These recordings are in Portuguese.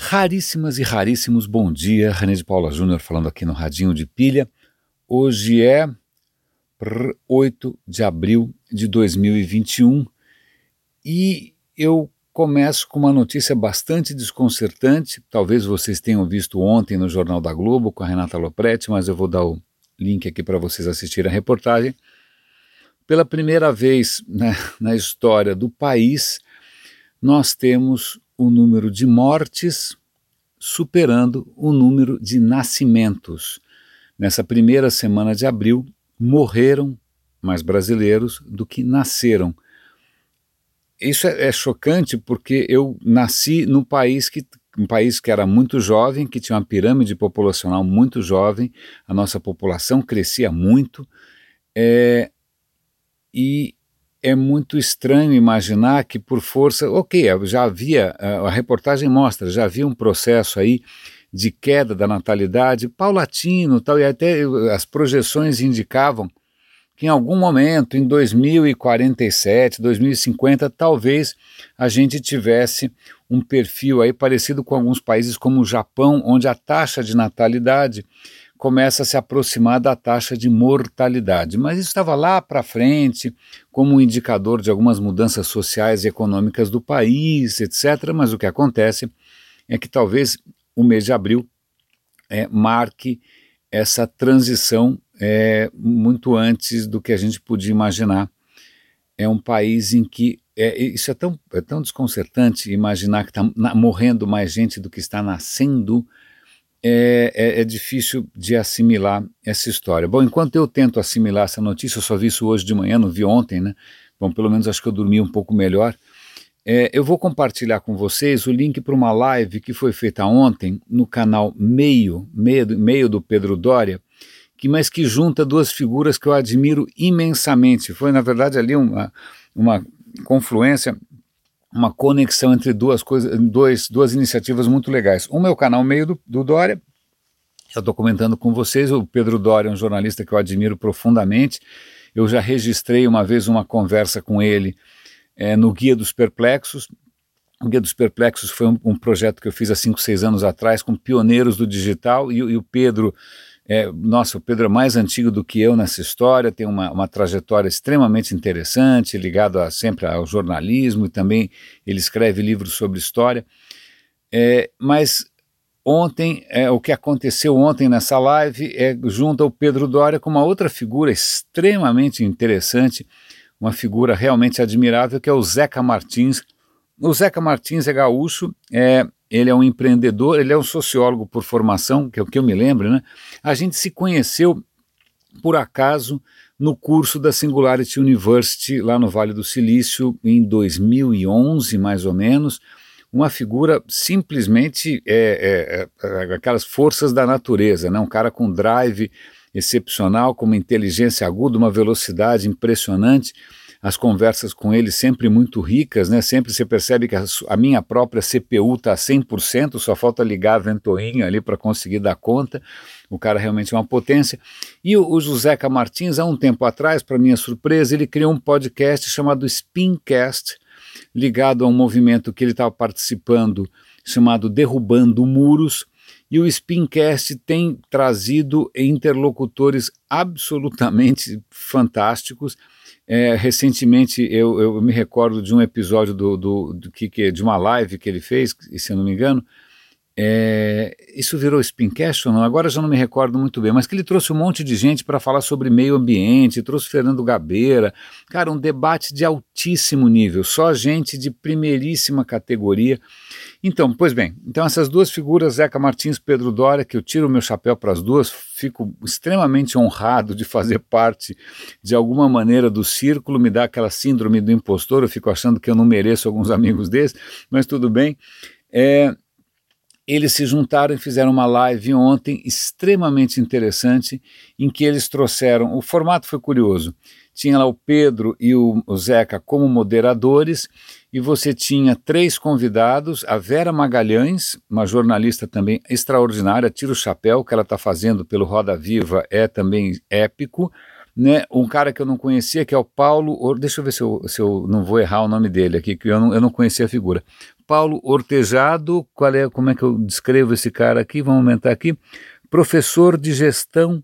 Raríssimas e raríssimos bom dia, René de Paula Júnior falando aqui no Radinho de Pilha. Hoje é 8 de abril de 2021 e eu começo com uma notícia bastante desconcertante. Talvez vocês tenham visto ontem no Jornal da Globo com a Renata Lopretti, mas eu vou dar o link aqui para vocês assistirem a reportagem. Pela primeira vez na história do país, nós temos o número de mortes superando o número de nascimentos. Nessa primeira semana de abril, morreram mais brasileiros do que nasceram. Isso é chocante porque eu nasci num país que era muito jovem, que tinha uma pirâmide populacional muito jovem, a nossa população crescia muito, e é muito estranho imaginar que por força, já havia, a reportagem mostra, já havia um processo aí de queda da natalidade paulatino, tal, e até as projeções indicavam que em algum momento, em 2047, 2050, talvez a gente tivesse um perfil aí parecido com alguns países como o Japão, onde a taxa de natalidade começa a se aproximar da taxa de mortalidade. Mas isso estava lá para frente, como um indicador de algumas mudanças sociais e econômicas do país, etc. Mas o que acontece é que talvez o mês de abril marque essa transição muito antes do que a gente podia imaginar. É um país em que isso é tão desconcertante imaginar que está morrendo mais gente do que está nascendo. É difícil de assimilar essa história. Bom, enquanto eu tento assimilar essa notícia, eu só vi isso hoje de manhã, não vi ontem, né? Bom, pelo menos acho que eu dormi um pouco melhor. Eu vou compartilhar com vocês o link para uma live que foi feita ontem no canal Meio do Pedro Doria, mas que junta duas figuras que eu admiro imensamente. Foi, na verdade, ali uma confluência, uma conexão entre duas iniciativas muito legais. Uma é o canal Meio do Doria, eu estou comentando com vocês. O Pedro Doria é um jornalista que eu admiro profundamente. Eu já registrei uma vez uma conversa com ele no Guia dos Perplexos. O Guia dos Perplexos foi um projeto que eu fiz há 5, 6 anos atrás com pioneiros do digital, e o Pedro... o Pedro é mais antigo do que eu nessa história, tem uma trajetória extremamente interessante, ligado sempre ao jornalismo, e também ele escreve livros sobre história. Mas ontem, o que aconteceu ontem nessa live junta o Pedro Doria com uma outra figura extremamente interessante, uma figura realmente admirável, que é o Zeca Martins. O Zeca Martins é gaúcho, ele é um empreendedor, ele é um sociólogo por formação, que é o que eu me lembro, né? A gente se conheceu, por acaso, no curso da Singularity University, lá no Vale do Silício, em 2011, mais ou menos. Uma figura simplesmente, aquelas forças da natureza, né? Um cara com drive excepcional, com uma inteligência aguda, uma velocidade impressionante. As conversas com ele sempre muito ricas, né? Sempre você percebe que a minha própria CPU está a 100%, só falta ligar a ventoinha ali para conseguir dar conta. O cara realmente é uma potência. E o Zeca Martins, há um tempo atrás, para minha surpresa, ele criou um podcast chamado Spincast, ligado a um movimento que ele estava participando, chamado Derrubando Muros. E o Spincast tem trazido interlocutores absolutamente fantásticos. Recentemente eu me recordo de um episódio de uma live que ele fez, se eu não me engano. Isso virou Spincast ou não? Agora já não me recordo muito bem, mas que ele trouxe um monte de gente para falar sobre meio ambiente, trouxe Fernando Gabeira. Cara, um debate de altíssimo nível, só gente de primeiríssima categoria. Então, pois bem, essas duas figuras, Zeca Martins e Pedro Doria, que eu tiro o meu chapéu para as duas, fico extremamente honrado de fazer parte de alguma maneira do círculo, me dá aquela síndrome do impostor, eu fico achando que eu não mereço alguns amigos desses, mas tudo bem. Eles se juntaram e fizeram uma live ontem extremamente interessante, em que eles trouxeram, o formato foi curioso, tinha lá o Pedro e o Zeca como moderadores, e você tinha 3 convidados, a Vera Magalhães, uma jornalista também extraordinária, tira o chapéu, o que ela está fazendo pelo Roda Viva é também épico, né, um cara que eu não conhecia, que é o Paulo, deixa eu ver se eu não vou errar o nome dele aqui, que eu não conhecia a figura. Paulo Ortejado, como é que eu descrevo esse cara aqui? Vamos aumentar aqui. Professor de gestão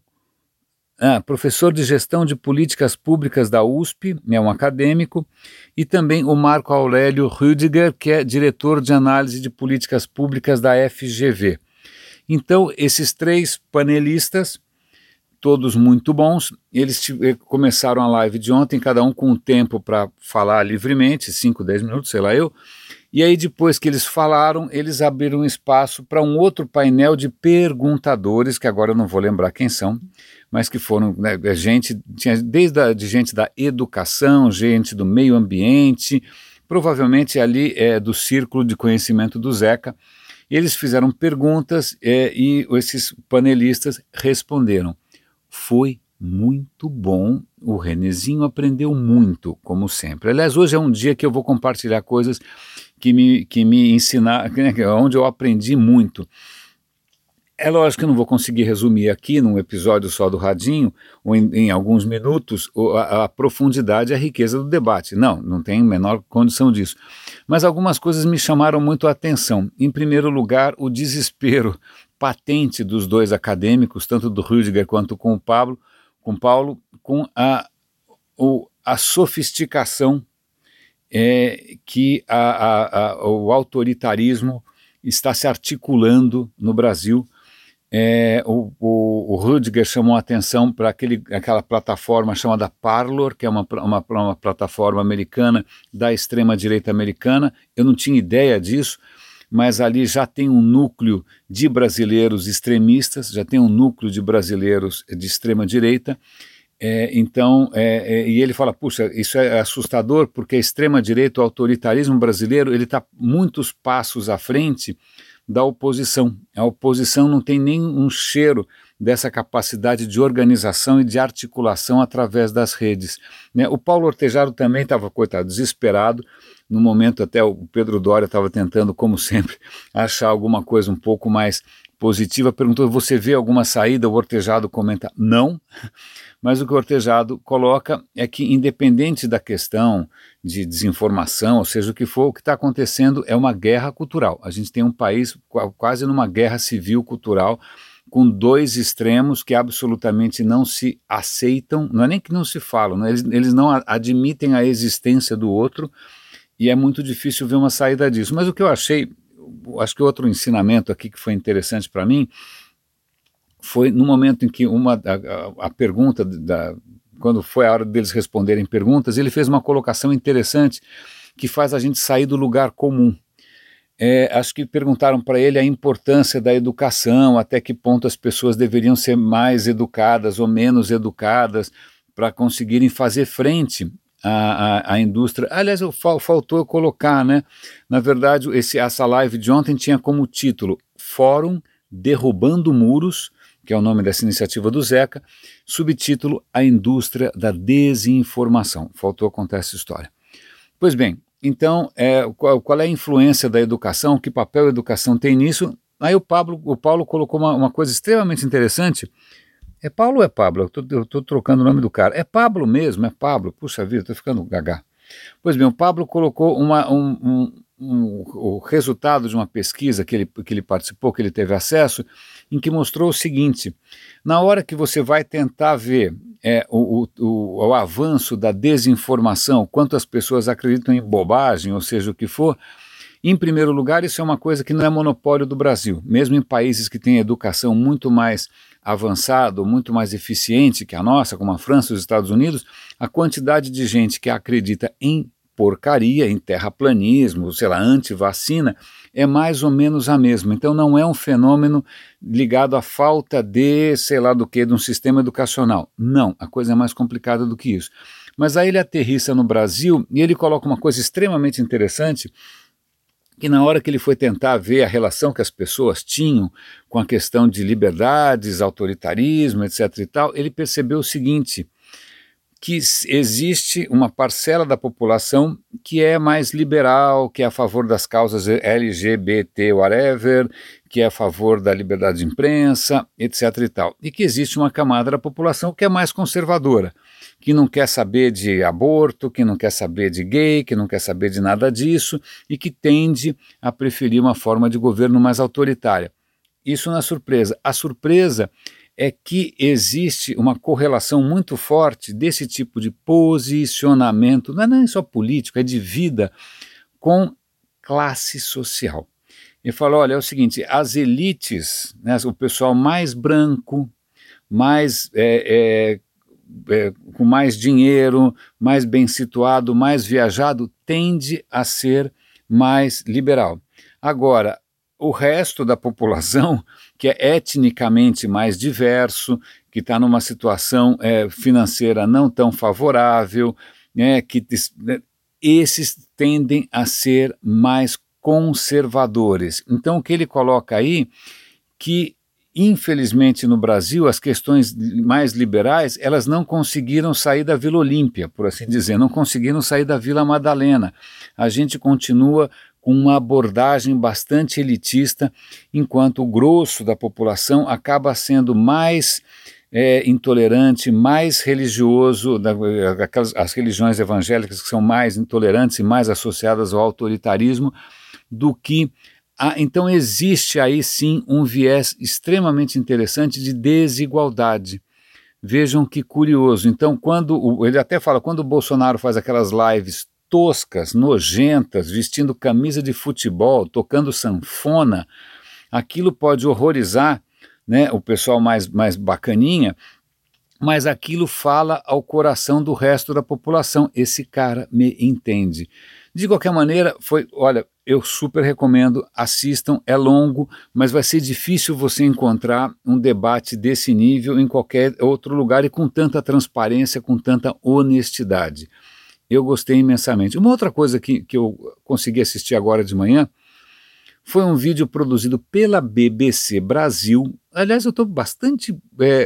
de políticas públicas da USP, é um acadêmico, e também o Marco Aurélio Rüdiger, que é diretor de análise de políticas públicas da FGV. Então, esses 3 panelistas, todos muito bons, eles começaram a live de ontem, cada um com um tempo para falar livremente, 5, 10 minutos, sei lá eu, e aí depois que eles falaram, eles abriram espaço para um outro painel de perguntadores, que agora eu não vou lembrar quem são, mas que foram, né, tinha de gente da educação, gente do meio ambiente, provavelmente ali do círculo de conhecimento do Zeca. Eles fizeram perguntas e esses panelistas responderam. Foi muito bom, o Renezinho aprendeu muito, como sempre. Aliás, hoje é um dia que eu vou compartilhar coisas que me ensinaram, onde eu aprendi muito. É lógico que eu não vou conseguir resumir aqui num episódio só do Radinho, ou em alguns minutos, a profundidade e a riqueza do debate. Não tem a menor condição disso. Mas algumas coisas me chamaram muito a atenção. Em primeiro lugar, o desespero patente dos 2 acadêmicos, tanto do Rüdiger quanto com o Paulo, com a sofisticação que o autoritarismo está se articulando no Brasil. O Rüdiger chamou a atenção para aquela plataforma chamada Parler, que é uma plataforma americana da extrema-direita americana. Eu não tinha ideia disso, mas ali já tem um núcleo de brasileiros extremistas, já tem um núcleo de brasileiros de extrema-direita. E ele fala, puxa, isso é assustador, porque a extrema-direita, o autoritarismo brasileiro, ele está muitos passos à frente da oposição. A oposição não tem nem um cheiro dessa capacidade de organização e de articulação através das redes, né? O Paulo Ortejado também estava, coitado, desesperado. No momento até o Pedro Doria estava tentando, como sempre, achar alguma coisa um pouco mais positiva. Perguntou, você vê alguma saída? O Ortejado comenta, não. Mas o que o Ortejado coloca é que, independente da questão de desinformação, ou seja, o que for, o que está acontecendo é uma guerra cultural. A gente tem um país quase numa guerra civil cultural, com 2 extremos que absolutamente não se aceitam, não é nem que não se falam, né? Eles não admitem a existência do outro, e é muito difícil ver uma saída disso. Mas o que eu achei, acho que outro ensinamento aqui que foi interessante para mim, foi no momento em que a pergunta, quando foi a hora deles responderem perguntas, ele fez uma colocação interessante que faz a gente sair do lugar comum. Acho que perguntaram para ele a importância da educação, até que ponto as pessoas deveriam ser mais educadas ou menos educadas para conseguirem fazer frente à indústria. Aliás, faltou eu colocar, né? Na verdade, essa live de ontem tinha como título Fórum Derrubando Muros, que é o nome dessa iniciativa do Zeca, subtítulo A Indústria da Desinformação. Faltou contar essa história. Pois bem, então, qual é a influência da educação, que papel a educação tem nisso? Aí o Paulo colocou uma coisa extremamente interessante. É Paulo ou é Pablo? Eu estou trocando o nome do cara. É Pablo mesmo, é Pablo. Puxa vida, estou ficando gaga. Pois bem, o Pablo colocou o resultado de uma pesquisa que ele participou, que ele teve acesso, em que mostrou o seguinte: na hora que você vai tentar ver o avanço da desinformação, quanto as pessoas acreditam em bobagem, ou seja, o que for, em primeiro lugar, isso é uma coisa que não é monopólio do Brasil. Mesmo em países que têm educação muito mais avançada, muito mais eficiente que a nossa, como a França e os Estados Unidos, a quantidade de gente que acredita em porcaria, em terraplanismo, sei lá, anti-vacina, é mais ou menos a mesma. Então não é um fenômeno ligado à falta de, sei lá do que, de um sistema educacional. Não, a coisa é mais complicada do que isso. Mas aí ele aterrissa no Brasil e ele coloca uma coisa extremamente interessante, que na hora que ele foi tentar ver a relação que as pessoas tinham com a questão de liberdades, autoritarismo, etc. e tal, ele percebeu o seguinte: que existe uma parcela da população que é mais liberal, que é a favor das causas LGBT, whatever, que é a favor da liberdade de imprensa, etc. e tal. E que existe uma camada da população que é mais conservadora. que não quer saber de aborto, que não quer saber de gay, que não quer saber de nada disso e que tende a preferir uma forma de governo mais autoritária. Isso não é surpresa. A surpresa é que existe uma correlação muito forte desse tipo de posicionamento, não é nem só político, é de vida, com classe social. Ele fala, olha, é o seguinte, as elites, né, o pessoal mais branco, mais com mais dinheiro, mais bem situado, mais viajado, tende a ser mais liberal. Agora, o resto da população, que é etnicamente mais diverso, que está numa situação financeira não tão favorável, esses tendem a ser mais conservadores. Então, o que ele coloca aí, que infelizmente no Brasil as questões mais liberais, elas não conseguiram sair da Vila Olímpia, por assim dizer, não conseguiram sair da Vila Madalena. A gente continua com uma abordagem bastante elitista, enquanto o grosso da população acaba sendo mais intolerante, mais religioso, as religiões evangélicas que são mais intolerantes e mais associadas ao autoritarismo, do que então existe aí sim um viés extremamente interessante de desigualdade. Vejam que curioso. Então, ele até fala, quando o Bolsonaro faz aquelas lives toscas, nojentas, vestindo camisa de futebol, tocando sanfona, aquilo pode horrorizar, né, o pessoal mais bacaninha, mas aquilo fala ao coração do resto da população. Esse cara me entende. De qualquer maneira, olha, eu super recomendo, assistam, é longo, mas vai ser difícil você encontrar um debate desse nível em qualquer outro lugar e com tanta transparência, com tanta honestidade. Eu gostei imensamente. Uma outra coisa que eu consegui assistir agora de manhã foi um vídeo produzido pela BBC Brasil. Aliás, eu estou bastante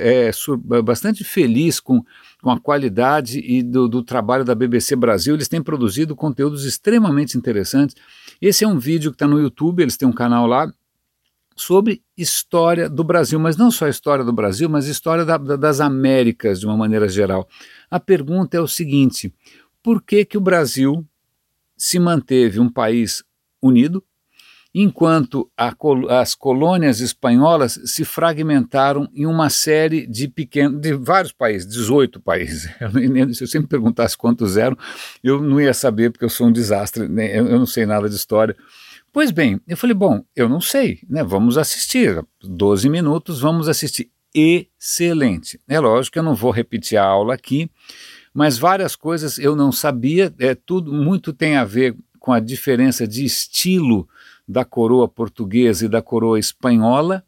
feliz com a qualidade e do trabalho da BBC Brasil. Eles têm produzido conteúdos extremamente interessantes. Esse é um vídeo que está no YouTube, eles têm um canal lá, sobre história do Brasil, mas não só a história do Brasil, mas história das Américas de uma maneira geral. A pergunta é o seguinte: por que o Brasil se manteve um país unido, enquanto as colônias espanholas se fragmentaram em uma série de vários países, 18 países. Se eu sempre perguntasse quantos eram, eu não ia saber, porque eu sou um desastre, né? Eu não sei nada de história. Pois bem, eu falei, bom, eu não sei, né? Vamos assistir, 12 minutos, vamos assistir. Excelente. É lógico que eu não vou repetir a aula aqui, mas várias coisas eu não sabia, muito tem a ver com a diferença de estilo da coroa portuguesa e da coroa espanhola.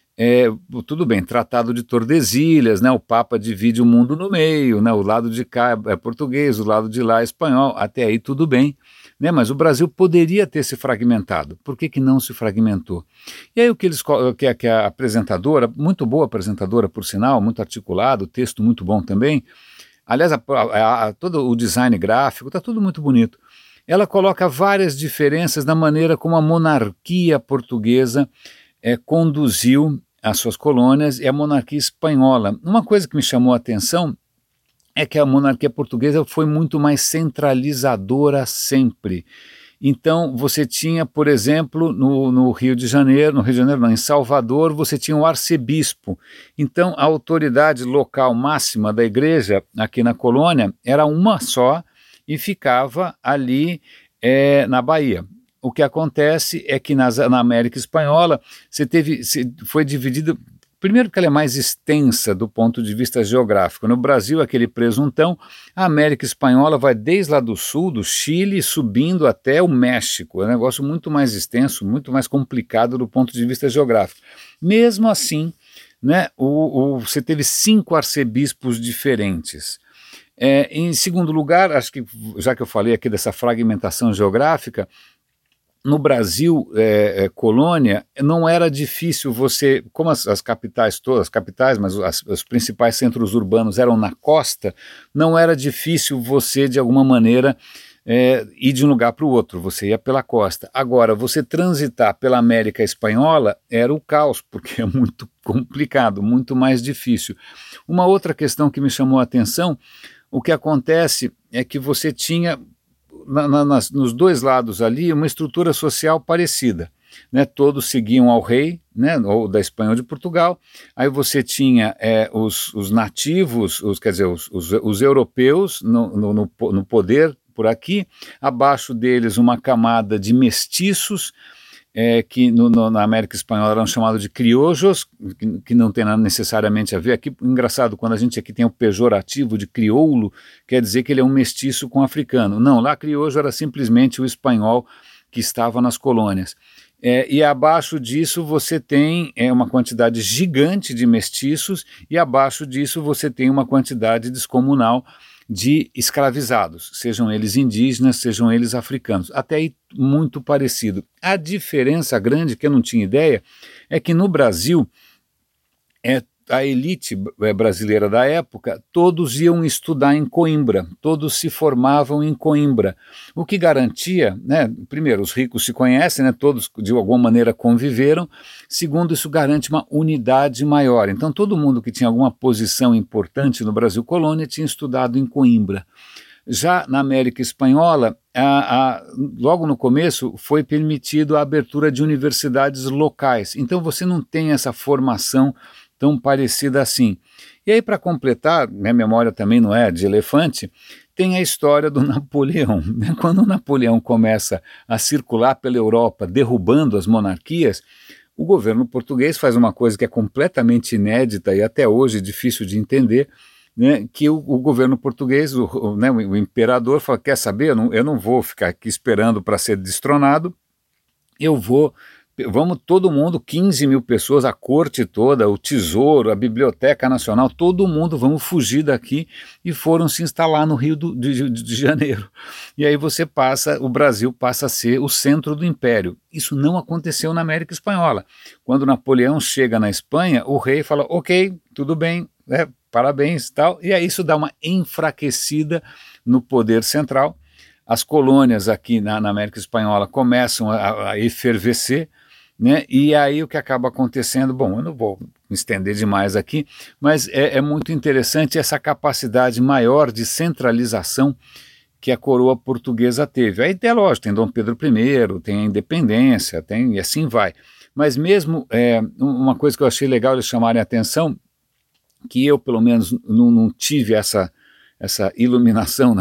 Tudo bem, Tratado de Tordesilhas, né, o Papa divide o mundo no meio, né, o lado de cá é português, o lado de lá é espanhol, até aí tudo bem, né, mas o Brasil poderia ter se fragmentado. Por que não se fragmentou? E aí o que a apresentadora, muito boa apresentadora por sinal, muito articulado, texto muito bom também, aliás, todo o design gráfico, está tudo muito bonito. Ela coloca várias diferenças na maneira como a monarquia portuguesa conduziu as suas colônias e a monarquia espanhola. Uma coisa que me chamou a atenção é que a monarquia portuguesa foi muito mais centralizadora sempre. Então você tinha, por exemplo, no Rio de Janeiro não, em Salvador, você tinha o arcebispo. Então a autoridade local máxima da igreja aqui na colônia era uma só, e ficava ali na Bahia. O que acontece é que na América Espanhola foi dividido, primeiro porque ela é mais extensa do ponto de vista geográfico. No Brasil, aquele presuntão, a América Espanhola vai desde lá do sul, do Chile, subindo até o México. É um negócio muito mais extenso, muito mais complicado do ponto de vista geográfico. Mesmo assim, né, você teve 5 arcebispos diferentes. Em segundo lugar, acho que já que eu falei aqui dessa fragmentação geográfica, no Brasil, colônia, não era difícil você, como as capitais todas, mas os principais centros urbanos eram na costa, não era difícil você, de alguma maneira, ir de um lugar para o outro, você ia pela costa. Agora, você transitar pela América Espanhola era o caos, porque é muito complicado, muito mais difícil. Uma outra questão que me chamou a atenção, o que acontece é que você tinha nos dois lados ali uma estrutura social parecida. Né, todos seguiam ao rei, né, ou da Espanha ou de Portugal. Aí você tinha os nativos, quer dizer, os europeus no poder por aqui, abaixo deles uma camada de mestiços, que na América Espanhola eram chamados de criollos, que não tem nada necessariamente a ver. Aqui, engraçado, quando a gente aqui tem o pejorativo de crioulo, quer dizer que ele é um mestiço com africano. Não, lá criollo era simplesmente o espanhol que estava nas colônias. E abaixo disso você tem uma quantidade gigante de mestiços, e abaixo disso você tem uma quantidade descomunal de escravizados, sejam eles indígenas, sejam eles africanos, até aí muito parecido. A diferença grande, que eu não tinha ideia, é que no Brasil, a elite brasileira da época, todos iam estudar em Coimbra, todos se formavam em Coimbra, o que garantia, né, primeiro, os ricos se conhecem, né, todos de alguma maneira conviveram, segundo, isso garante uma unidade maior. Então todo mundo que tinha alguma posição importante no Brasil colônia tinha estudado em Coimbra. Já na América Espanhola, logo no começo foi permitido a abertura de universidades locais, então você não tem essa formação tão parecida assim. E aí, para completar, minha memória também não é de elefante, tem a história do Napoleão. Né? Quando o Napoleão começa a circular pela Europa, derrubando as monarquias, o governo português faz uma coisa que é completamente inédita e até hoje difícil de entender, né, que o governo português, o imperador, fala, quer saber, eu não vou ficar aqui esperando para ser destronado, vamos todo mundo, 15 mil pessoas, a corte toda, o tesouro, a Biblioteca Nacional, todo mundo, vamos fugir daqui, e foram se instalar no Rio de Janeiro. E aí o Brasil passa a ser o centro do império. Isso não aconteceu na América Espanhola. Quando Napoleão chega na Espanha, o rei fala, ok, tudo bem, parabéns e tal, e aí isso dá uma enfraquecida no poder central. As colônias aqui na América Espanhola começam a efervescer, né? E aí o que acaba acontecendo, bom, eu não vou me estender demais aqui, mas é muito interessante essa capacidade maior de centralização que a coroa portuguesa teve. Aí, lógico, tem Dom Pedro I, tem a independência, e assim vai. Mas mesmo, uma coisa que eu achei legal eles chamarem a atenção, que eu pelo menos não tive essa iluminação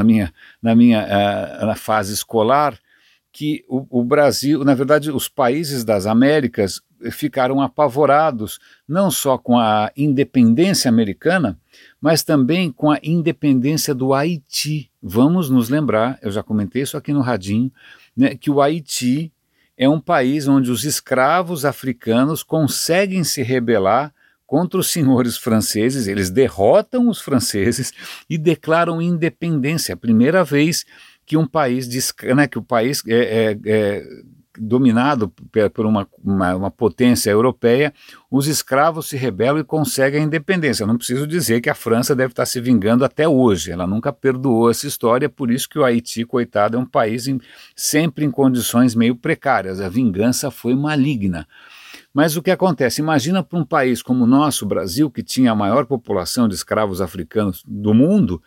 na fase escolar, que o Brasil, na verdade, os países das Américas ficaram apavorados, não só com a independência americana, mas também com a independência do Haiti. Vamos nos lembrar, eu já comentei isso aqui no Radinho, né, que o Haiti é um país onde os escravos africanos conseguem se rebelar contra os senhores franceses, eles derrotam os franceses e declaram independência, a primeira vez que um país, né, que o país é dominado por uma potência europeia, os escravos se rebelam e conseguem a independência. Eu não preciso dizer que a França deve estar se vingando até hoje, ela nunca perdoou essa história, por isso que o Haiti, coitado, é um país sempre em condições meio precárias, a vingança foi maligna. Mas o que acontece? Imagina para um país como o nosso, Brasil, que tinha a maior população de escravos africanos do mundo,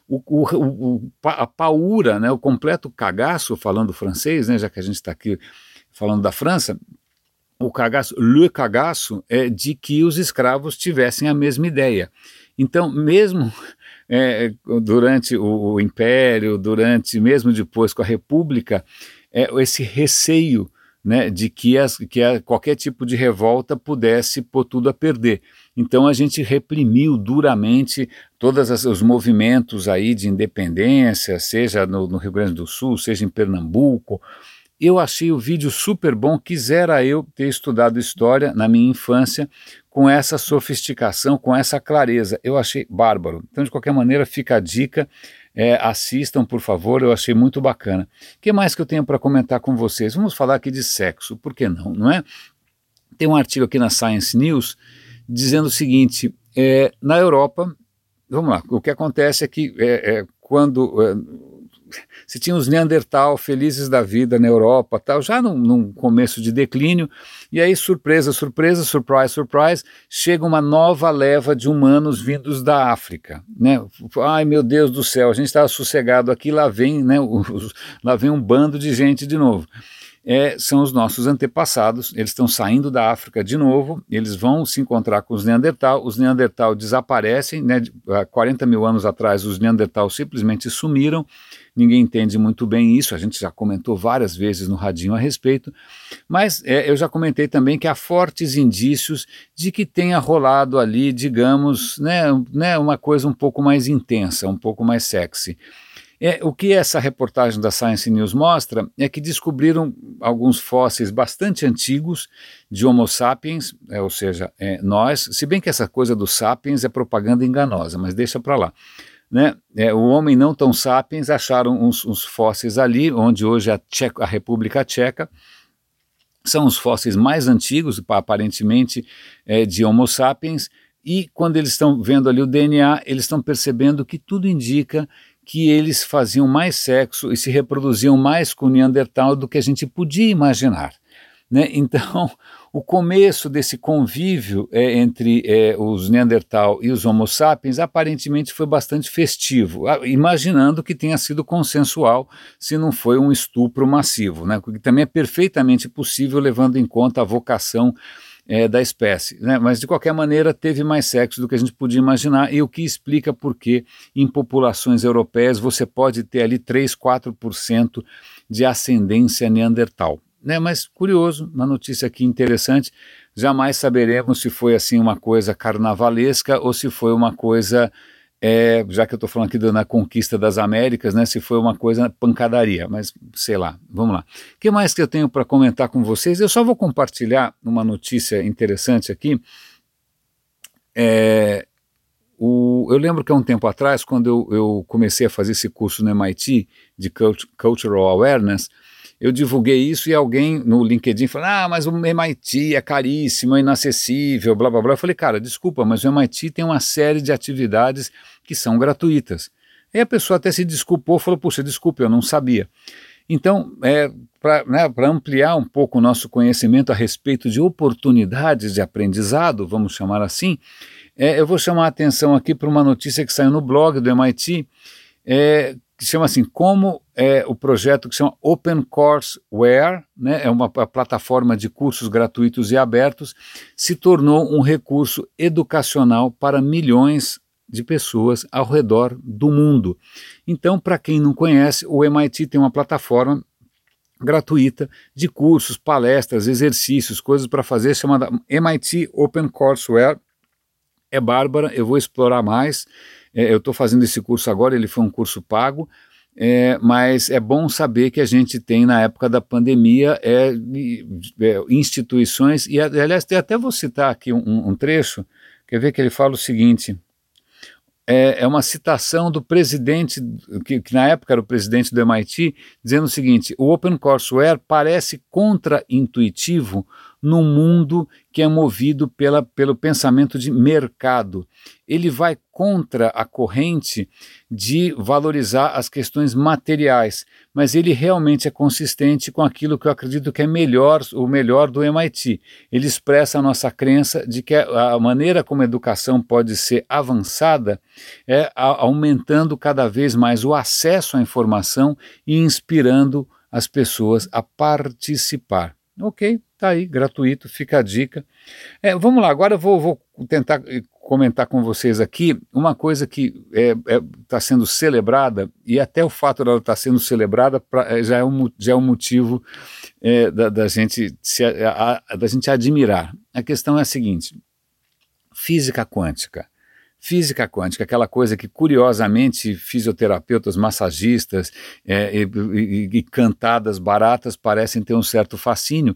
a paura, né, o completo cagaço, falando francês, né, já que a gente está aqui falando da França, le cagaço é de que os escravos tivessem a mesma ideia. Então, mesmo durante o Império, mesmo depois com a República, esse receio, né, de que qualquer tipo de revolta pudesse pôr tudo a perder. Então a gente reprimiu duramente todos os movimentos aí de independência, seja no Rio Grande do Sul, seja em Pernambuco. Eu achei o vídeo super bom, quisera eu ter estudado história na minha infância com essa sofisticação, com essa clareza. Eu achei bárbaro. Então, de qualquer maneira, fica a dica. Assistam, por favor, eu achei muito bacana. O que mais que eu tenho para comentar com vocês? Vamos falar aqui de sexo, por que não, não é? Tem um artigo aqui na Science News dizendo o seguinte, na Europa, vamos lá, o que acontece é que quando você tinha os Neandertal felizes da vida na Europa, tal, já num começo de declínio, e aí surpresa, surpresa, surprise, surprise, chega uma nova leva de humanos vindos da África, né? Ai meu Deus do céu, a gente estava sossegado aqui, lá vem, né, lá vem um bando de gente de novo. São os nossos antepassados, eles estão saindo da África de novo, eles vão se encontrar com os Neandertal desaparecem, né, há 40 mil anos atrás os Neandertal simplesmente sumiram, ninguém entende muito bem isso, a gente já comentou várias vezes no Radinho a respeito, mas eu já comentei também que há fortes indícios de que tenha rolado ali, digamos, né, uma coisa um pouco mais intensa, um pouco mais sexy. O que essa reportagem da Science News mostra é que descobriram alguns fósseis bastante antigos de Homo sapiens, ou seja, nós, se bem que essa coisa do sapiens é propaganda enganosa, mas deixa para lá. Né? O homem não tão sapiens acharam uns fósseis ali, onde hoje é a República Tcheca, são os fósseis mais antigos, aparentemente, de Homo sapiens, e quando eles estão vendo ali o DNA, eles estão percebendo que tudo indica que eles faziam mais sexo e se reproduziam mais com o Neandertal do que a gente podia imaginar. Né? Então, o começo desse convívio entre os Neandertal e os Homo sapiens aparentemente foi bastante festivo, imaginando que tenha sido consensual, se não foi um estupro massivo, né? O que também é perfeitamente possível levando em conta a vocação da espécie, né? Mas de qualquer maneira teve mais sexo do que a gente podia imaginar, e o que explica por que em populações europeias você pode ter ali 3, 4% de ascendência neandertal. Né, mas curioso, uma notícia aqui interessante, jamais saberemos se foi assim uma coisa carnavalesca ou se foi uma coisa, já que eu estou falando aqui na conquista das Américas, né, se foi uma coisa pancadaria, mas sei lá, vamos lá. O que mais que eu tenho para comentar com vocês? Eu só vou compartilhar uma notícia interessante aqui. Eu lembro que há um tempo atrás, quando eu comecei a fazer esse curso no MIT de Cultural Awareness, eu divulguei isso e alguém no LinkedIn falou, mas o MIT é caríssimo, é inacessível, blá blá blá. Eu falei, cara, desculpa, mas o MIT tem uma série de atividades que são gratuitas. E a pessoa até se desculpou, falou, puxa, desculpa, eu não sabia. Então, para ampliar um pouco o nosso conhecimento a respeito de oportunidades de aprendizado, vamos chamar assim, eu vou chamar a atenção aqui para uma notícia que saiu no blog do MIT, que chama assim, o projeto que chama OpenCourseWare, né, é uma plataforma de cursos gratuitos e abertos, se tornou um recurso educacional para milhões de pessoas ao redor do mundo. Então, para quem não conhece, o MIT tem uma plataforma gratuita de cursos, palestras, exercícios, coisas para fazer, chamada MIT OpenCourseWare. É bárbara, eu vou explorar mais. Eu estou fazendo esse curso agora, ele foi um curso pago, mas é bom saber que a gente tem na época da pandemia instituições, e aliás, até vou citar aqui um trecho, quer ver que ele fala o seguinte, é uma citação do presidente, que na época era o presidente do MIT, dizendo o seguinte, o OpenCourseWare parece contraintuitivo num mundo que é movido pelo pensamento de mercado. Ele vai contra a corrente de valorizar as questões materiais, mas ele realmente é consistente com aquilo que eu acredito que é o melhor do MIT. Ele expressa a nossa crença de que a maneira como a educação pode ser avançada é aumentando cada vez mais o acesso à informação e inspirando as pessoas a participar. Ok, tá aí, gratuito, fica a dica. Vamos lá, agora eu vou tentar comentar com vocês aqui uma coisa que está sendo celebrada, e até o fato dela estar sendo celebrada já é um motivo da gente admirar. A questão é a seguinte, física quântica. Física quântica, aquela coisa que curiosamente fisioterapeutas, massagistas e cantadas baratas parecem ter um certo fascínio.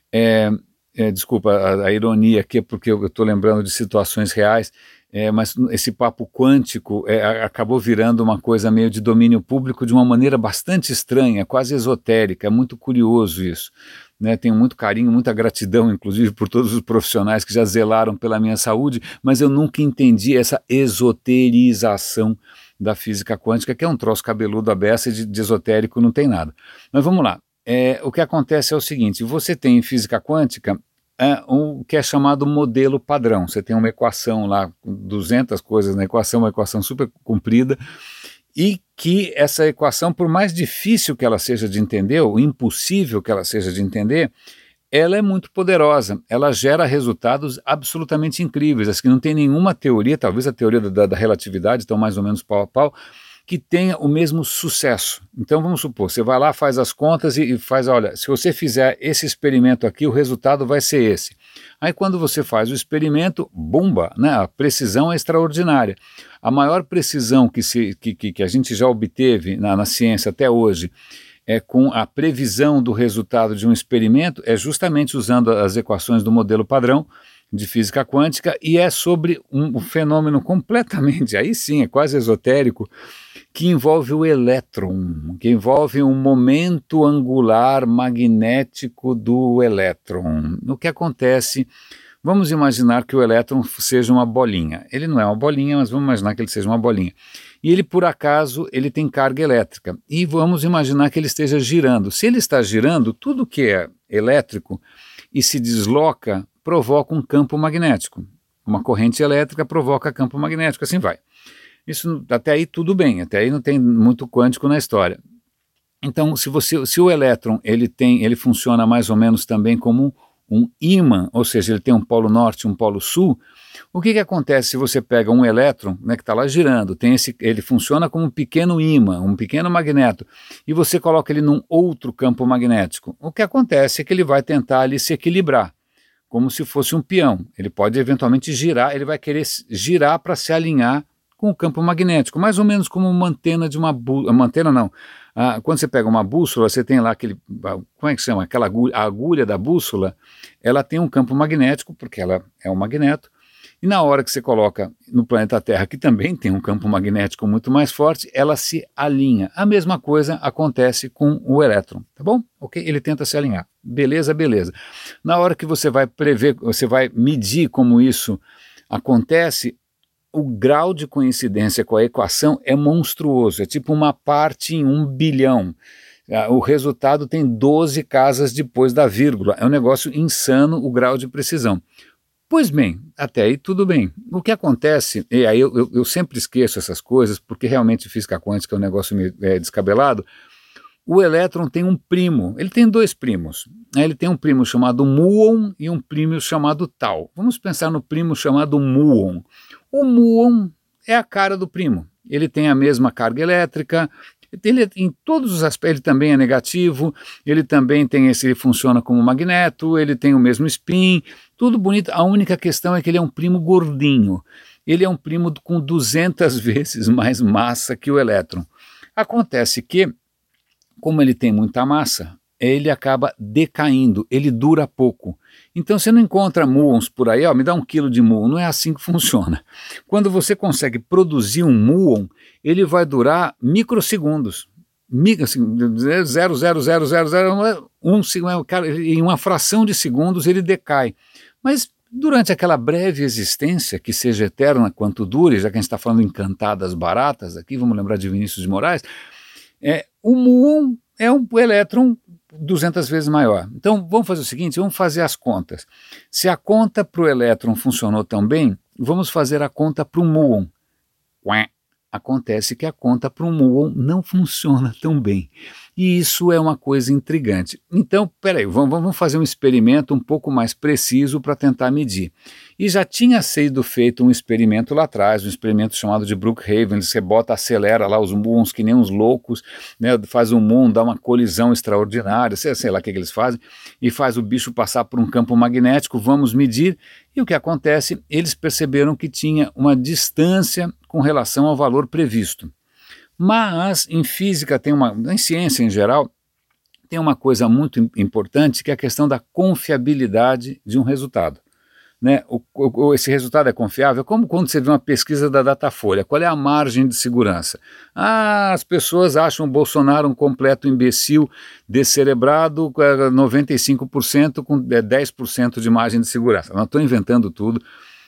Desculpa a ironia aqui, porque eu estou lembrando de situações reais, mas esse papo quântico acabou virando uma coisa meio de domínio público de uma maneira bastante estranha, quase esotérica, é muito curioso isso. Né, tenho muito carinho, muita gratidão, inclusive, por todos os profissionais que já zelaram pela minha saúde, mas eu nunca entendi essa esoterização da física quântica, que é um troço cabeludo à beça, de esotérico não tem nada. Mas vamos lá. O que acontece é o seguinte, você tem em física quântica o que é chamado modelo padrão. Você tem uma equação lá, com 200 coisas na equação, uma equação super comprida, e que essa equação, por mais difícil que ela seja de entender, ou impossível que ela seja de entender, ela é muito poderosa, ela gera resultados absolutamente incríveis, assim, não tem nenhuma teoria, talvez a teoria da relatividade, estão mais ou menos pau a pau, que tenha o mesmo sucesso. Então vamos supor, você vai lá, faz as contas e faz, olha, se você fizer esse experimento aqui, o resultado vai ser esse. Aí quando você faz o experimento, bomba, né? A precisão é extraordinária. A maior precisão que a gente já obteve na ciência até hoje com a previsão do resultado de um experimento é justamente usando as equações do modelo padrão de física quântica, e é sobre um fenômeno completamente, aí sim, é quase esotérico, que envolve o elétron, que envolve um momento angular magnético do elétron. O que acontece, vamos imaginar que o elétron seja uma bolinha. Ele não é uma bolinha, mas vamos imaginar que ele seja uma bolinha. E ele, por acaso, ele tem carga elétrica. E vamos imaginar que ele esteja girando. Se ele está girando, tudo que é elétrico e se desloca provoca um campo magnético. Uma corrente elétrica provoca campo magnético, assim vai. Isso, até aí tudo bem, até aí não tem muito quântico na história. Então, se o elétron ele funciona mais ou menos também como um ímã, ou seja, ele tem um polo norte e um polo sul, o que acontece se você pega um elétron, né, que está lá girando, ele funciona como um pequeno ímã, um pequeno magneto, e você coloca ele num outro campo magnético? O que acontece é que ele vai tentar ali se equilibrar, como se fosse um peão. Ele pode eventualmente girar, ele vai querer girar para se alinhar com o campo magnético, mais ou menos como uma antena de uma bússola. Uma antena não. Quando você pega uma bússola, você tem lá como é que chama? Aquela agulha, a agulha da bússola, ela tem um campo magnético, porque ela é um magneto, e na hora que você coloca no planeta Terra, que também tem um campo magnético muito mais forte, ela se alinha. A mesma coisa acontece com o elétron, tá bom? Ok? Ele tenta se alinhar. Beleza, beleza. Na hora que você vai prever, você vai medir como isso acontece, o grau de coincidência com a equação é monstruoso, é tipo uma parte em 1 bilhão. O resultado tem 12 casas depois da vírgula. É um negócio insano o grau de precisão. Pois bem, até aí tudo bem. O que acontece, e aí eu sempre esqueço essas coisas, porque realmente física quântica é um negócio meio descabelado. O elétron tem um primo, ele tem 2 primos. Ele tem um primo chamado muon e um primo chamado tau. Vamos pensar no primo chamado muon. O muon é a cara do primo. Ele tem a mesma carga elétrica, ele, em todos os aspectos, ele também é negativo, ele também ele funciona como magneto, ele tem o mesmo spin, tudo bonito. A única questão é que ele é um primo gordinho. Ele é um primo com 200 vezes mais massa que o elétron. Acontece que, como ele tem muita massa, ele acaba decaindo, ele dura pouco. Então você não encontra muons por aí, me dá 1 quilo de muon, não é assim que funciona. Quando você consegue produzir um muon, ele vai durar microsegundos. 0,00001, em uma fração de segundos ele decai. Mas durante aquela breve existência, que seja eterna quanto dure, já que a gente está falando em cantadas baratas aqui, vamos lembrar de Vinícius de Moraes, o muon é um elétron 200 vezes maior. Então vamos fazer o seguinte, vamos fazer as contas. Se a conta para o elétron funcionou tão bem, vamos fazer a conta para o muon. Acontece que a conta para o muon não funciona tão bem. E isso é uma coisa intrigante. Então, peraí, vamos fazer um experimento um pouco mais preciso para tentar medir. E já tinha sido feito um experimento lá atrás, um experimento chamado de Brookhaven, você acelera lá os muons que nem uns loucos, né, faz um muon, dá uma colisão extraordinária, sei lá o que eles fazem, e faz o bicho passar por um campo magnético, vamos medir, e o que acontece? Eles perceberam que tinha uma distância com relação ao valor previsto. Mas em física em ciência em geral, tem uma coisa muito importante que é a questão da confiabilidade de um resultado. Né? Esse resultado é confiável? Como quando você vê uma pesquisa da Datafolha, qual é a margem de segurança? As pessoas acham o Bolsonaro um completo imbecil, descerebrado, 95% com 10% de margem de segurança. Não estou inventando tudo.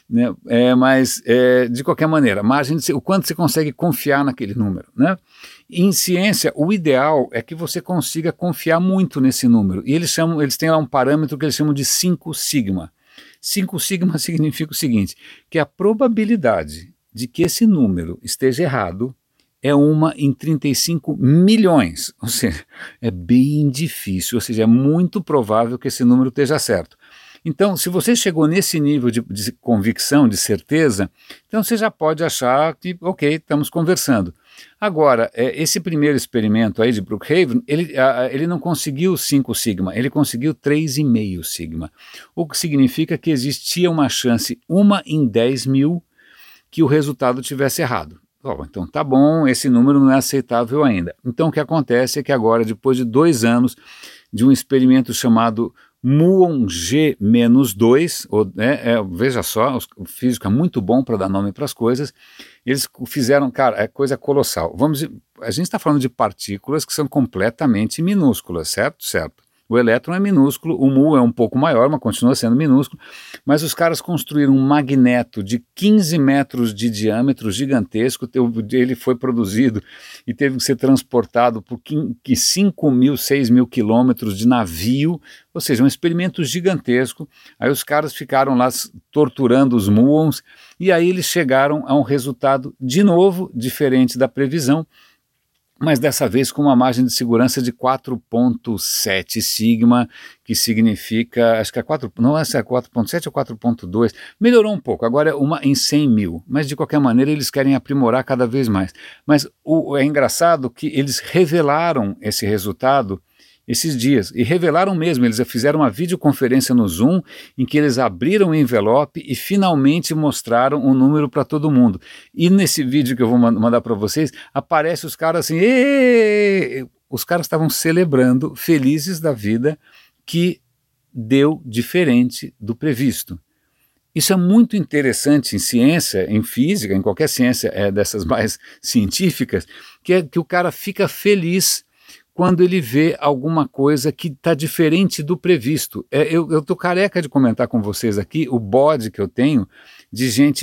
né? Mas, de qualquer maneira, o quanto você consegue confiar naquele número, né? Em ciência, o ideal é que você consiga confiar muito nesse número. E eles têm lá um parâmetro que eles chamam de 5 sigma. 5 sigma significa o seguinte, que a probabilidade de que esse número esteja errado é 1 em 35 milhões, ou seja, é bem difícil, ou seja, é muito provável que esse número esteja certo. Então, se você chegou nesse nível de convicção, de certeza, então você já pode achar que, ok, estamos conversando. Agora, esse primeiro experimento aí de Brookhaven, ele não conseguiu 5 sigma, ele conseguiu 3,5 sigma, o que significa que existia uma chance 1 em 10 mil que o resultado tivesse errado. Então tá bom, esse número não é aceitável ainda. Então o que acontece é que agora, depois de 2 anos de um experimento chamado Muon G-2, veja só, o físico é muito bom para dar nome para as coisas, eles fizeram, cara, é coisa colossal. A gente está falando de partículas que são completamente minúsculas, certo? Certo. O elétron é minúsculo, o mu é um pouco maior, mas continua sendo minúsculo, mas os caras construíram um magneto de 15 metros de diâmetro gigantesco, ele foi produzido e teve que ser transportado por 5 mil, 6 mil quilômetros de navio, ou seja, um experimento gigantesco. Aí os caras ficaram lá torturando os muons, e aí eles chegaram a um resultado, de novo, diferente da previsão, mas dessa vez com uma margem de segurança de 4,7 sigma, que significa, acho que é 4,7 ou 4,2, melhorou um pouco, agora é 1 em 100 mil, mas de qualquer maneira eles querem aprimorar cada vez mais. Mas é engraçado que eles revelaram esse resultado esses dias, e revelaram mesmo, eles fizeram uma videoconferência no Zoom, em que eles abriram o envelope e finalmente mostraram o número para todo mundo. E nesse vídeo que eu vou mandar para vocês, aparece os caras assim, os caras estavam celebrando, felizes da vida, que deu diferente do previsto. Isso é muito interessante em ciência, em física, em qualquer ciência dessas mais científicas, que é que o cara fica feliz quando ele vê alguma coisa que está diferente do previsto. Eu estou careca de comentar com vocês aqui o bode que eu tenho de gente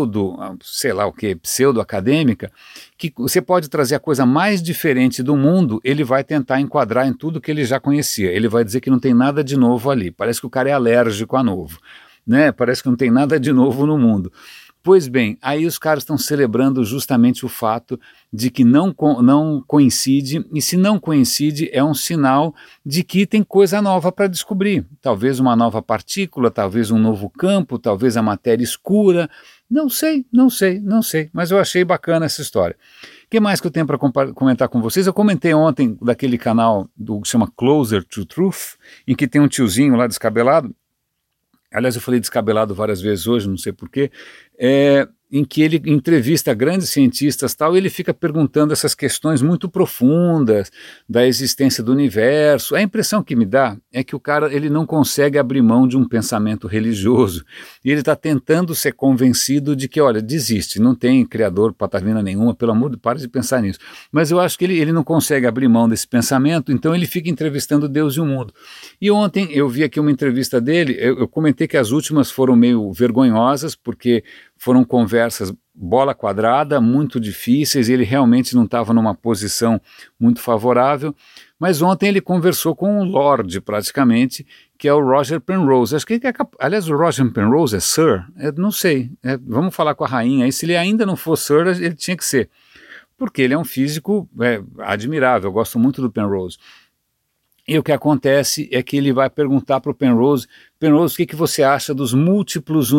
pseudo-acadêmica, que você pode trazer a coisa mais diferente do mundo, ele vai tentar enquadrar em tudo que ele já conhecia. Ele vai dizer que não tem nada de novo ali. Parece que o cara é alérgico a novo, né? Parece que não tem nada de novo no mundo. Pois bem, aí os caras estão celebrando justamente o fato de que não coincide, e se não coincide é um sinal de que tem coisa nova para descobrir. Talvez uma nova partícula, talvez um novo campo, talvez a matéria escura, não sei, mas eu achei bacana essa história. O que mais que eu tenho para comentar com vocês? Eu comentei ontem daquele canal que chama Closer to Truth, em que tem um tiozinho lá descabelado. Aliás, eu falei descabelado várias vezes hoje, não sei porquê, em que ele entrevista grandes cientistas tal, e ele fica perguntando essas questões muito profundas da existência do universo. A impressão que me dá é que o cara ele não consegue abrir mão de um pensamento religioso, e ele está tentando ser convencido de que, olha, desiste, não tem criador patavina nenhuma, pelo amor de Deus, para de pensar nisso. Mas eu acho que ele não consegue abrir mão desse pensamento, então ele fica entrevistando Deus e o mundo. E ontem eu vi aqui uma entrevista dele, eu comentei que as últimas foram meio vergonhosas, porque foram conversas bola quadrada, muito difíceis, ele realmente não estava numa posição muito favorável, mas ontem ele conversou com um lord praticamente, que é o Roger Penrose. Acho que aliás, o Roger Penrose é Sir? Não sei, vamos falar com a rainha aí, se ele ainda não for Sir, ele tinha que ser, porque ele é um físico admirável, eu gosto muito do Penrose. E o que acontece é que ele vai perguntar para o Penrose, o que você acha dos múltiplos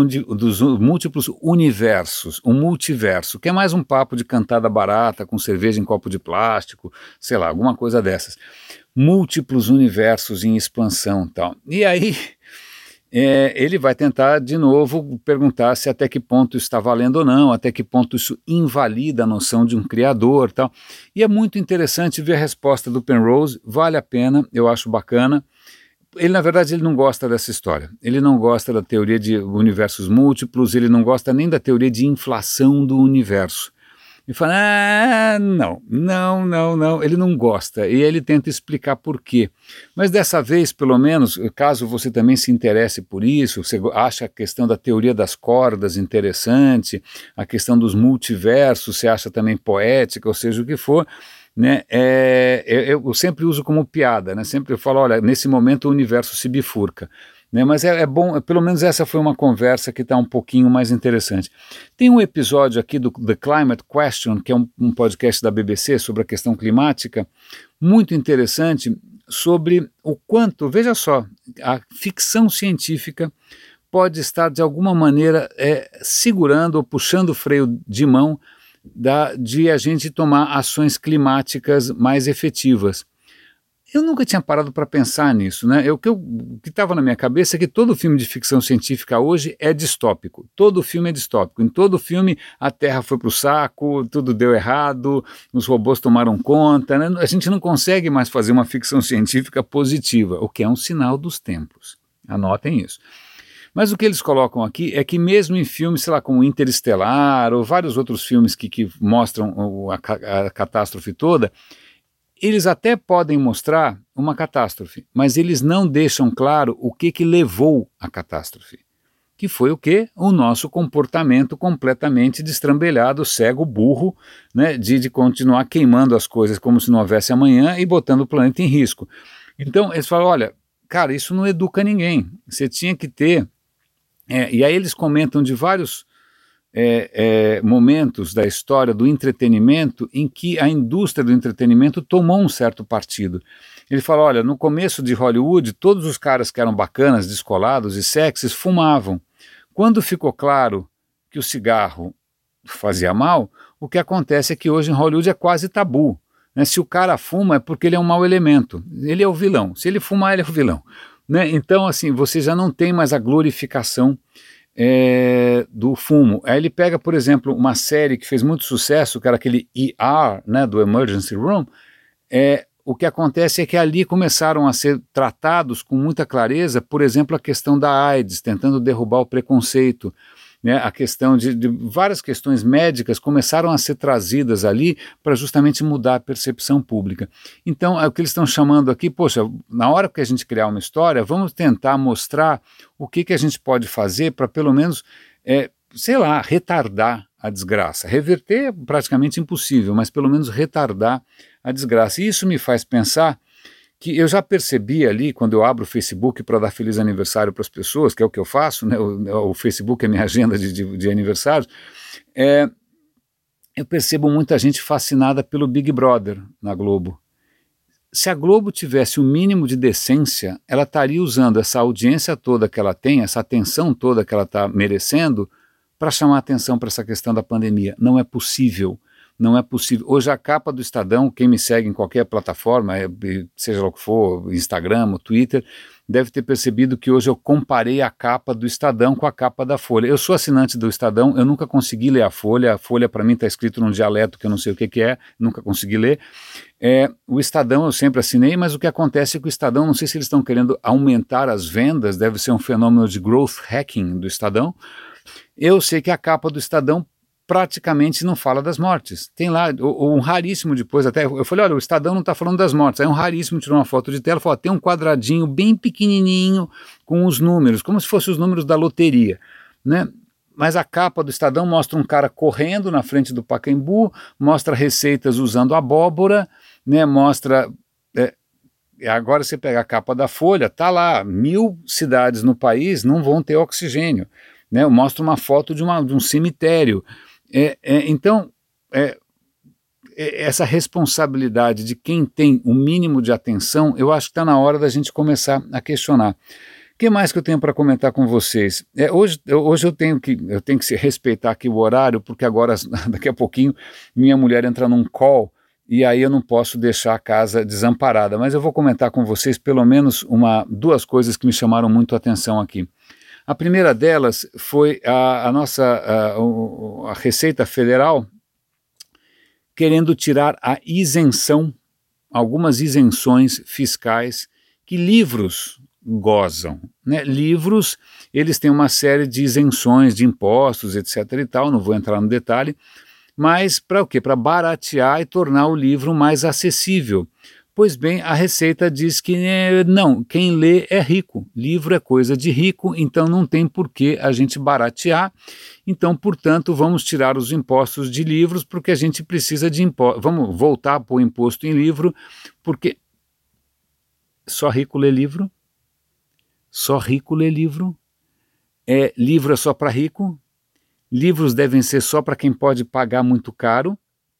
universos, o multiverso, que é mais um papo de cantada barata com cerveja em copo de plástico, sei lá, alguma coisa dessas. Múltiplos universos em expansão e tal. E aí ele vai tentar de novo perguntar se até que ponto isso está valendo ou não, até que ponto isso invalida a noção de um criador e tal. E é muito interessante ver a resposta do Penrose, vale a pena, eu acho bacana. Ele, na verdade, ele não gosta dessa história, ele não gosta da teoria de universos múltiplos, ele não gosta nem da teoria de inflação do universo. e fala, não, ele não gosta, e ele tenta explicar por quê. Mas dessa vez, pelo menos, caso você também se interesse por isso, você acha a questão da teoria das cordas interessante, a questão dos multiversos, você acha também poética, ou seja, o que for, né, eu sempre uso como piada, né, sempre eu falo, olha, nesse momento o universo se bifurca. Né, mas é bom, pelo menos essa foi uma conversa que está um pouquinho mais interessante. Tem um episódio aqui do The Climate Question, que é um podcast da BBC sobre a questão climática, muito interessante, sobre o quanto, veja só, a ficção científica pode estar de alguma maneira segurando ou puxando o freio de mão de a gente tomar ações climáticas mais efetivas. Eu nunca tinha parado para pensar nisso, né? O que estava na minha cabeça é que todo filme de ficção científica hoje é distópico. Todo filme é distópico. Em todo filme a Terra foi para o saco, tudo deu errado, os robôs tomaram conta, né? A gente não consegue mais fazer uma ficção científica positiva, o que é um sinal dos tempos. Anotem isso. Mas o que eles colocam aqui é que mesmo em filmes, sei lá, como Interestelar ou vários outros filmes que mostram a catástrofe toda, eles até podem mostrar uma catástrofe, mas eles não deixam claro o que levou à catástrofe. Que foi o quê? O nosso comportamento completamente destrambelhado, cego, burro, né, de continuar queimando as coisas como se não houvesse amanhã e botando o planeta em risco. Então eles falam, olha, cara, isso não educa ninguém. Você tinha que ter... e aí eles comentam de vários... momentos da história do entretenimento em que a indústria do entretenimento tomou um certo partido. Ele fala, olha, no começo de Hollywood, todos os caras que eram bacanas, descolados e sexys fumavam. Quando ficou claro que o cigarro fazia mal, o que acontece é que hoje em Hollywood é quase tabu. Né? Se o cara fuma é porque ele é um mau elemento, ele é o vilão. Se ele fumar, ele é o vilão. Né? Então, assim, você já não tem mais a glorificação do fumo. Aí ele pega, por exemplo, uma série que fez muito sucesso, que era aquele ER, né, do Emergency Room. O que acontece é que ali começaram a ser tratados com muita clareza, por exemplo, a questão da AIDS, tentando derrubar o preconceito, né, a questão de várias questões médicas começaram a ser trazidas ali para justamente mudar a percepção pública. Então, é o que eles estão chamando aqui, poxa, na hora que a gente criar uma história, vamos tentar mostrar o que a gente pode fazer para pelo menos, sei lá, retardar a desgraça. Reverter é praticamente impossível, mas pelo menos retardar a desgraça. E isso me faz pensar que eu já percebi ali, quando eu abro o Facebook para dar feliz aniversário para as pessoas, que é o que eu faço, né? O Facebook é minha agenda de aniversários, eu percebo muita gente fascinada pelo Big Brother na Globo. Se a Globo tivesse o mínimo de decência, ela estaria usando essa audiência toda que ela tem, essa atenção toda que ela está merecendo, para chamar atenção para essa questão da pandemia. Não é possível. Não é possível. Hoje a capa do Estadão, quem me segue em qualquer plataforma, seja lá o que for, Instagram, Twitter, deve ter percebido que hoje eu comparei a capa do Estadão com a capa da Folha. Eu sou assinante do Estadão, eu nunca consegui ler a Folha para mim está escrito num dialeto que eu não sei o que é, nunca consegui ler. O Estadão eu sempre assinei, mas o que acontece é que o Estadão, não sei se eles estão querendo aumentar as vendas, deve ser um fenômeno de growth hacking do Estadão. Eu sei que a capa do Estadão praticamente não fala das mortes. Tem lá, um raríssimo depois até, eu falei, olha, o Estadão não está falando das mortes. Aí um raríssimo tirou uma foto de tela e falou, tem um quadradinho bem pequenininho com os números, como se fossem os números da loteria, né? Mas a capa do Estadão mostra um cara correndo na frente do Pacaembu, mostra receitas usando abóbora, né? Mostra... agora você pega a capa da Folha, tá lá, 1000 cidades no país não vão ter oxigênio, né? Mostra uma foto de um cemitério. Então, essa responsabilidade de quem tem o mínimo de atenção, eu acho que está na hora da gente começar a questionar. O que mais que eu tenho para comentar com vocês? Hoje eu tenho que respeitar aqui o horário, porque agora, daqui a pouquinho, minha mulher entra num call, e aí eu não posso deixar a casa desamparada, mas eu vou comentar com vocês pelo menos duas coisas que me chamaram muito a atenção aqui. A primeira delas foi a Receita Federal querendo tirar a isenção, algumas isenções fiscais que livros gozam, né? Livros, eles têm uma série de isenções de impostos, etc. e tal, não vou entrar no detalhe, mas para o quê? Para baratear e tornar o livro mais acessível. Pois bem, a Receita diz que não, quem lê é rico, livro é coisa de rico, então não tem por que a gente baratear, então, portanto, vamos tirar os impostos de livros, porque a gente precisa de impostos, vamos voltar para o imposto em livro, porque só rico lê livro? Só rico lê livro? Livro é só para rico? Livros devem ser só para quem pode pagar muito caro?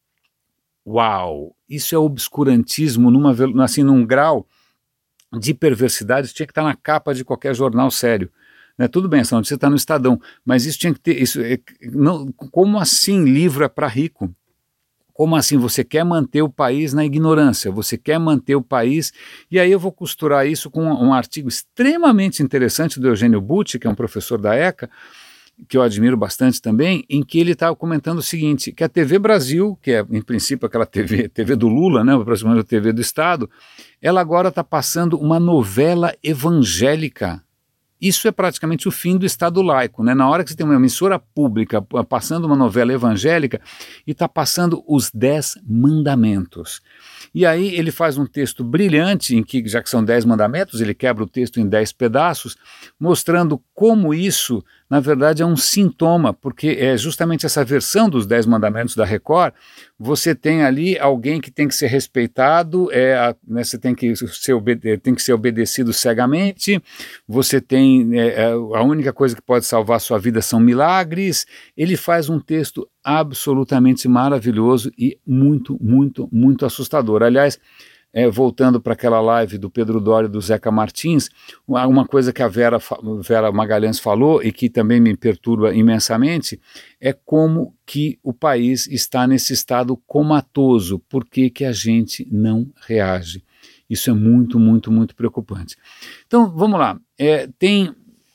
Uau! Isso é obscurantismo num grau de perversidade, tinha que estar na capa de qualquer jornal sério. Né? Tudo bem, essa notícia está no Estadão, mas isso tinha que ter... como assim livro é para rico? Como assim? Você quer manter o país na ignorância, você quer manter o país... E aí eu vou costurar isso com um artigo extremamente interessante do Eugênio Butti, que é um professor da ECA, que eu admiro bastante também, em que ele estava comentando o seguinte, que a TV Brasil, que é em princípio aquela TV do Lula, né, aproximadamente a TV do Estado, ela agora está passando uma novela evangélica. Isso é praticamente o fim do Estado laico, né? Na hora que você tem uma emissora pública passando uma novela evangélica e está passando os 10 mandamentos. E aí ele faz um texto brilhante, em que, já que são 10 mandamentos, ele quebra o texto em 10 pedaços, mostrando como isso, na verdade, é um sintoma, porque é justamente essa versão dos 10 mandamentos da Record, você tem ali alguém que tem que ser respeitado, né, você tem que ser obedecido cegamente, você tem a única coisa que pode salvar a sua vida são milagres. Ele faz um texto absolutamente maravilhoso e muito, muito, muito assustador. Aliás, voltando para aquela live do Pedro Doria e do Zeca Martins, uma coisa que a Vera Magalhães falou e que também me perturba imensamente é como que o país está nesse estado comatoso. Por que que a gente não reage? Isso é muito, muito, muito preocupante. Então, vamos lá. Tem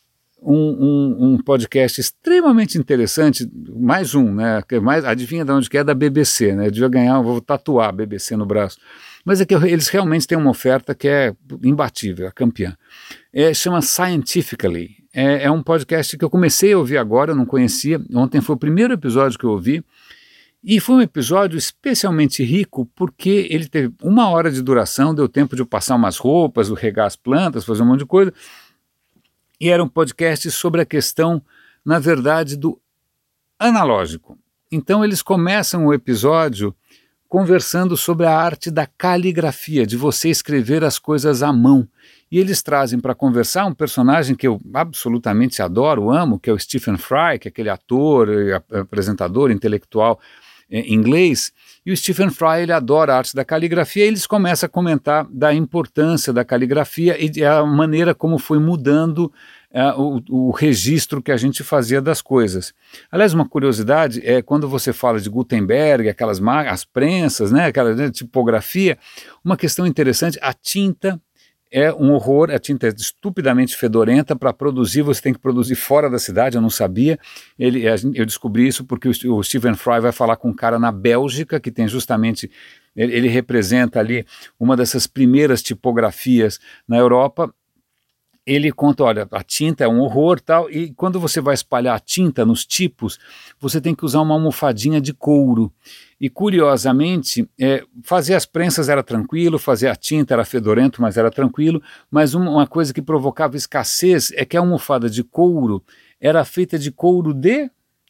um podcast extremamente interessante, mais um, né? Adivinha de onde que é? Da BBC, né? Eu devia ganhar, vou tatuar a BBC no braço. Mas é que eles realmente têm uma oferta que é imbatível, a campeã. Chama Scientifically. É um podcast que eu comecei a ouvir agora, eu não conhecia. Ontem foi o primeiro episódio que eu ouvi. E foi um episódio especialmente rico porque ele teve 1 hora de duração, deu tempo de eu passar umas roupas, regar as plantas, fazer um monte de coisa. E era um podcast sobre a questão, na verdade, do analógico. Então eles começam o episódio conversando sobre a arte da caligrafia, de você escrever as coisas à mão. E eles trazem para conversar um personagem que eu absolutamente adoro, amo, que é o Stephen Fry, que é aquele ator, apresentador, intelectual inglês. E o Stephen Fry, ele adora a arte da caligrafia, e eles começam a comentar da importância da caligrafia e a maneira como foi mudando o registro que a gente fazia das coisas. Aliás, uma curiosidade é quando você fala de Gutenberg, as prensas, né, aquela tipografia, uma questão interessante, a tinta é um horror, a tinta é estupidamente fedorenta. Para produzir, você tem que produzir fora da cidade, eu não sabia. Eu descobri isso porque o Stephen Fry vai falar com um cara na Bélgica, que tem justamente, ele representa ali uma dessas primeiras tipografias na Europa. Ele conta, olha, a tinta é um horror tal, e quando você vai espalhar a tinta nos tipos, você tem que usar uma almofadinha de couro. E curiosamente, fazer as prensas era tranquilo, fazer a tinta era fedorento, mas era tranquilo, mas uma coisa que provocava escassez é que a almofada de couro era feita de couro de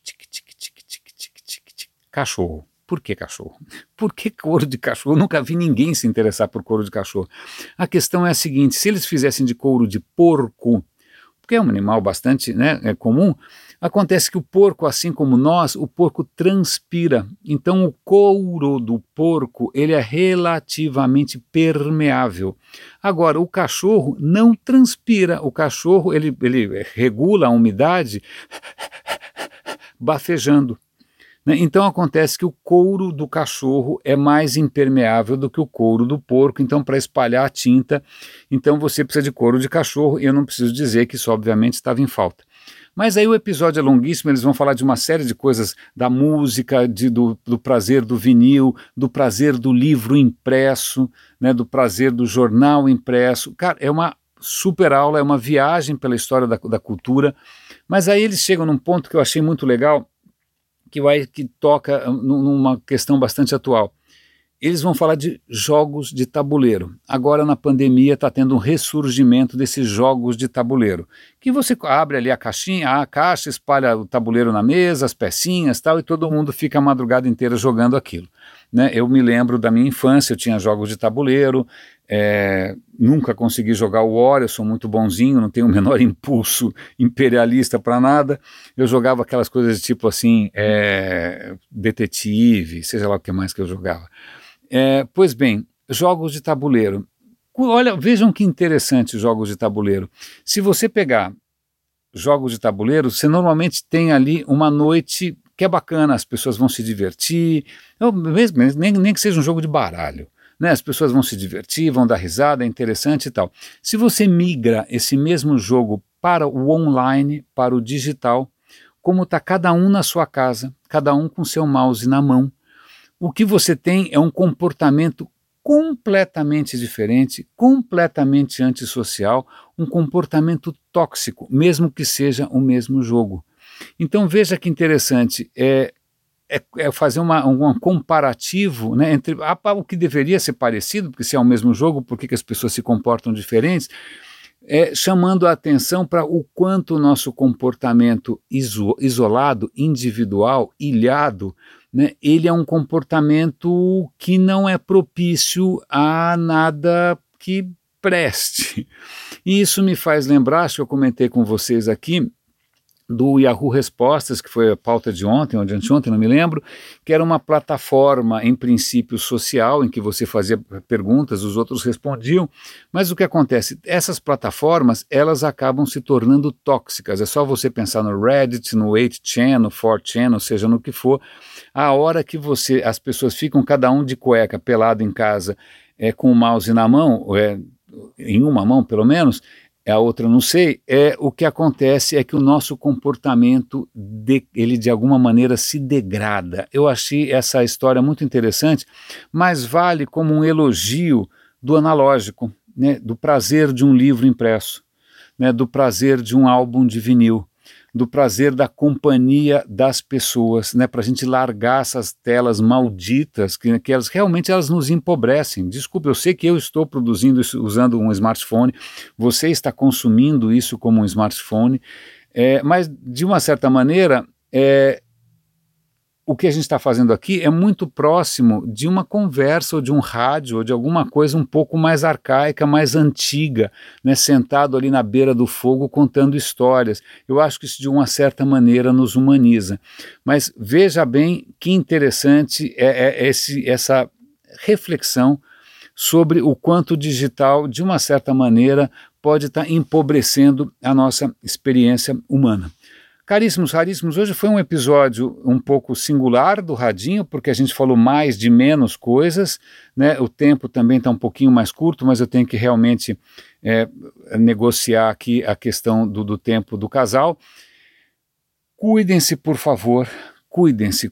cachorro. Por que cachorro? Por que couro de cachorro? Eu nunca vi ninguém se interessar por couro de cachorro. A questão é a seguinte, se eles fizessem de couro de porco, porque é um animal bastante comum, acontece que o porco, assim como nós, o porco transpira. Então o couro do porco, ele é relativamente permeável. Agora, o cachorro não transpira. O cachorro, ele regula a umidade bafejando. Então acontece que o couro do cachorro é mais impermeável do que o couro do porco, então para espalhar a tinta, então você precisa de couro de cachorro, e eu não preciso dizer que isso obviamente estava em falta. Mas aí o episódio é longuíssimo, eles vão falar de uma série de coisas, da música, do prazer do vinil, do prazer do livro impresso, né, do prazer do jornal impresso. Cara, é uma super aula, é uma viagem pela história da cultura, mas aí eles chegam num ponto que eu achei muito legal, que toca numa questão bastante atual. Eles vão falar de jogos de tabuleiro. Agora, na pandemia, está tendo um ressurgimento desses jogos de tabuleiro, que você abre ali a caixa, espalha o tabuleiro na mesa, as pecinhas tal, e todo mundo fica a madrugada inteira jogando aquilo. Né? Eu me lembro da minha infância, eu tinha jogos de tabuleiro, nunca consegui jogar o War, eu sou muito bonzinho, não tenho o menor impulso imperialista para nada. Eu jogava aquelas coisas de tipo assim, detetive, seja lá o que mais que eu jogava. Pois bem, jogos de tabuleiro. Olha, vejam que interessante jogos de tabuleiro. Se você pegar jogos de tabuleiro, você normalmente tem ali uma noite que é bacana, as pessoas vão se divertir, nem que seja um jogo de baralho, né? As pessoas vão se divertir, vão dar risada, é interessante e tal. Se você migra esse mesmo jogo para o online, para o digital, como está cada um na sua casa, cada um com seu mouse na mão, o que você tem é um comportamento completamente diferente, completamente antissocial, um comportamento tóxico, mesmo que seja o mesmo jogo. Então veja que interessante, fazer um comparativo, né, entre o que deveria ser parecido, porque se é o mesmo jogo, por que as pessoas se comportam diferentes, chamando a atenção para o quanto o nosso comportamento isolado, individual, ilhado, né, ele é um comportamento que não é propício a nada que preste. E isso me faz lembrar, acho que eu comentei com vocês aqui, do Yahoo Respostas, que foi a pauta de ontem, ou de anteontem, não me lembro, que era uma plataforma, em princípio, social, em que você fazia perguntas, os outros respondiam, mas o que acontece? Essas plataformas, elas acabam se tornando tóxicas, é só você pensar no Reddit, no 8chan, no 4chan, ou seja, no que for, a hora que as pessoas ficam cada um de cueca, pelado em casa, com o mouse na mão, em uma mão pelo menos, a outra não sei, o que acontece é que o nosso comportamento, ele de alguma maneira se degrada. Eu achei essa história muito interessante, mas vale como um elogio do analógico, né, do prazer de um livro impresso, né, do prazer de um álbum de vinil, do prazer da companhia das pessoas, né, para a gente largar essas telas malditas, que elas realmente nos empobrecem. Desculpa, eu sei que eu estou produzindo isso usando um smartphone, você está consumindo isso como um smartphone, mas de uma certa maneira, o que a gente está fazendo aqui é muito próximo de uma conversa ou de um rádio ou de alguma coisa um pouco mais arcaica, mais antiga, né, sentado ali na beira do fogo contando histórias. Eu acho que isso de uma certa maneira nos humaniza. Mas veja bem que interessante essa reflexão sobre o quanto o digital, de uma certa maneira, pode estar empobrecendo a nossa experiência humana. Caríssimos, raríssimos, hoje foi um episódio um pouco singular do Radinho, porque a gente falou mais de menos coisas, né? O tempo também está um pouquinho mais curto, mas eu tenho que realmente negociar aqui a questão do tempo do casal. Cuidem-se, por favor, cuidem-se,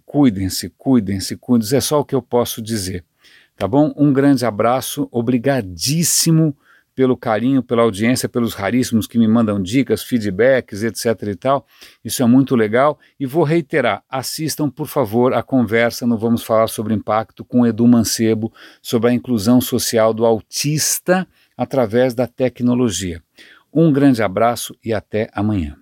é só o que eu posso dizer, tá bom? Um grande abraço, obrigadíssimo pelo carinho, pela audiência, pelos raríssimos que me mandam dicas, feedbacks, etc. e tal. Isso é muito legal. E vou reiterar, assistam, por favor, a conversa no Vamos Falar sobre Impacto com Edu Mancebo, sobre a inclusão social do autista através da tecnologia. Um grande abraço e até amanhã.